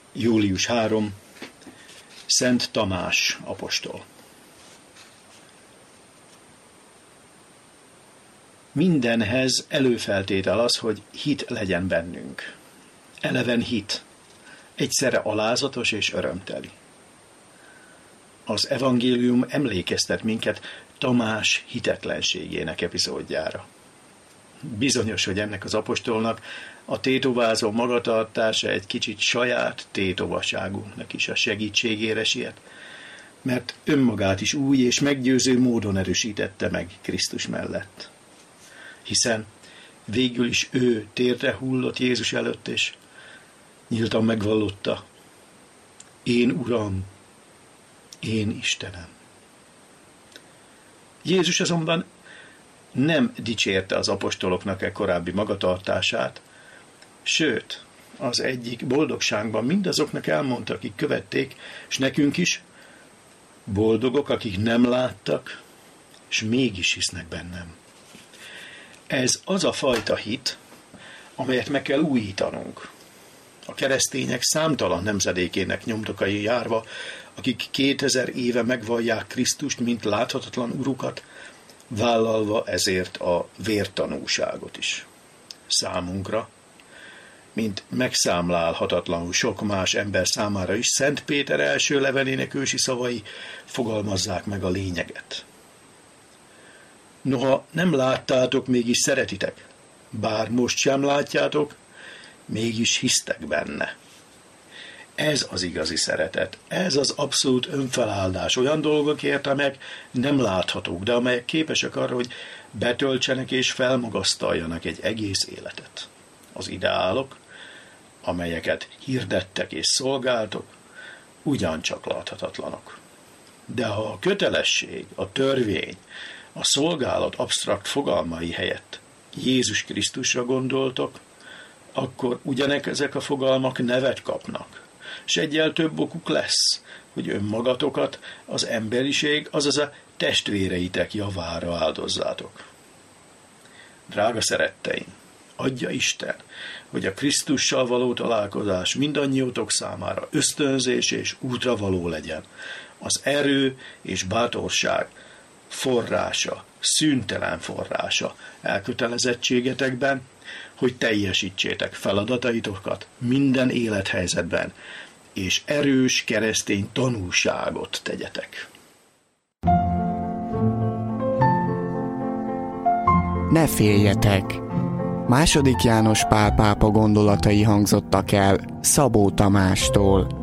Július 3. Szent Tamás apostol. Mindenhez előfeltétel az, hogy hit legyen bennünk. Eleven hit, egyszerre alázatos és örömteli. Az evangélium emlékeztet minket Tamás hitetlenségének epizódjára. Bizonyos, hogy ennek az apostolnak a tétovázó magatartása egy kicsit saját tétovaságunknak is a segítségére siet, mert önmagát is új és meggyőző módon erősítette meg Krisztus mellett. Hiszen végül is ő térdre hullott Jézus előtt, és nyíltan megvallotta: én Uram, én Istenem. Jézus azonban nem dicsérte az apostoloknak e korábbi magatartását, sőt, az egyik boldogságban mindazoknak elmondta, akik követték, és nekünk is: boldogok, akik nem láttak, és mégis hisznek bennem. Ez az a fajta hit, amelyet meg kell újítanunk. A keresztények számtalan nemzedékének nyomdokai járva, akik 2000 éve megvallják Krisztust, mint láthatatlan urukat, vállalva ezért a vértanúságot is. Számunkra, mint megszámlálhatatlanul sok más ember számára is, Szent Péter első levelének ősi szavai fogalmazzák meg a lényeget. Noha nem láttátok, mégis szeretitek, bár most sem látjátok, mégis hisztek benne. Ez az igazi szeretet, ez az abszolút önfeláldás olyan dolgokért, amelyek nem láthatók, de amelyek képesek arra, hogy betöltsenek és felmagasztaljanak egy egész életet. Az ideálok, amelyeket hirdettek és szolgáltok, ugyancsak láthatatlanok. De ha a kötelesség, a törvény, a szolgálat absztrakt fogalmai helyett Jézus Krisztusra gondoltok, akkor ugyanezek a fogalmak nevet kapnak, és egyel több okuk lesz, hogy önmagatokat az emberiség, azaz a testvéreitek javára áldozzátok. Drága szeretteim, adja Isten, hogy a Krisztussal való találkozás mindannyiótok számára ösztönzés és útra való legyen. Az erő és bátorság forrása, szüntelen forrása elkötelezettségetekben, hogy teljesítsétek feladataitokat minden élethelyzetben, és erős keresztény tanúságot tegyetek. Ne féljetek! II. János Pál pápa gondolatai hangzottak el Szabó Tamástól.